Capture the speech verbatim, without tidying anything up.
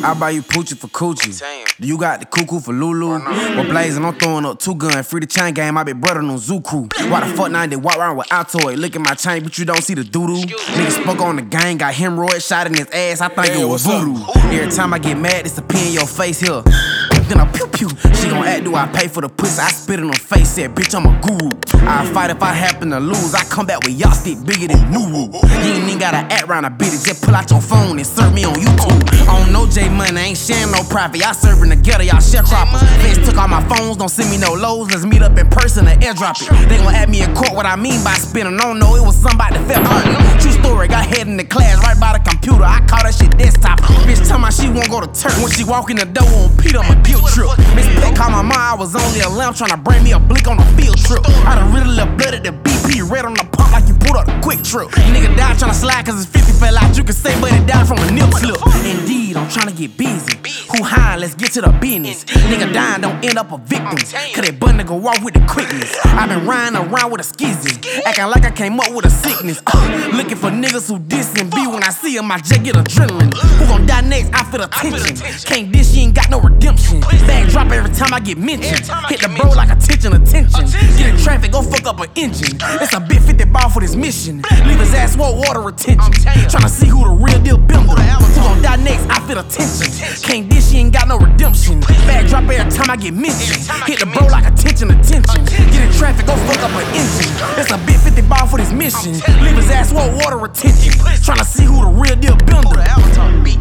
I buy you Poochie for Coochie. Do you got the cuckoo for Lulu? Well, blazing, I'm throwing up two guns. Free the chain game, my big brother on Zoo Crew. Why the fuck now they walk around with Altoid? Look at my chain, but you don't see the doodoo. Nigga spoke on the gang, got hemorrhoid, shot in his ass. I think Hey, it was what's voodoo. up? Every time I get mad, it's a pin in your face here. Then I pew pew. She gon' act, do I pay for the pussy? I spit in her face, said, bitch, I'm a guru. I fight if I happen to lose. I come back with y'all stick bigger than Nuru. You ain't even gotta act round a bitch, just pull out your phone and serve me on YouTube. I don't know J Money, ain't sharing no profit. Y'all serving together, y'all sharecroppers. Feds took all my phones, don't send me no lows. Let's meet up in person and airdrop it. They gon' add me in court what I mean by spinning. I don't know, it was somebody that felt hurt. True story, got head in the class right by the computer. I call that shit desktop. Bitch tell me she won't go to church. When she walk in the door on Peter, I'm a guilt trip. Miss Peck called my mom, I was only a lamb tryna bring me a blick on a field trip. I done really left blood at the B P, red on the pump like you pulled up a quick trip. Nigga died tryna slide cause his fifty fell out. You can say, but it died from a nip slip. Indeed, I'm tryna get busy. Who high? Let's get to the business. Nigga dying don't end up a victim. Cause that bun nigga walk with the quickness. I been riding around with a skizzy, acting like I came up with a sickness. Uh, looking for niggas who diss and be. When I see him, I just get adrenaline. Who gon' die next? I feel attention. Can't dish, you ain't got no redemption. Bag drop every time I get mentioned. Hit the bro like attention, attention. Get in traffic, go fuck up an engine. It's a big fifty ball for this mission. Leave his ass whoa, water retention. Tryna see who the real deal builder. Who gon' die next? I feel attention. Can't dish, you ain't got no redemption. Bag drop every time I get mentioned. Hit the bro like attention, attention. Get in traffic, go fuck up an engine. It's a big fifty ball for this mission. Leave his ass whoa, water retention. Tryna see who the real deal builder.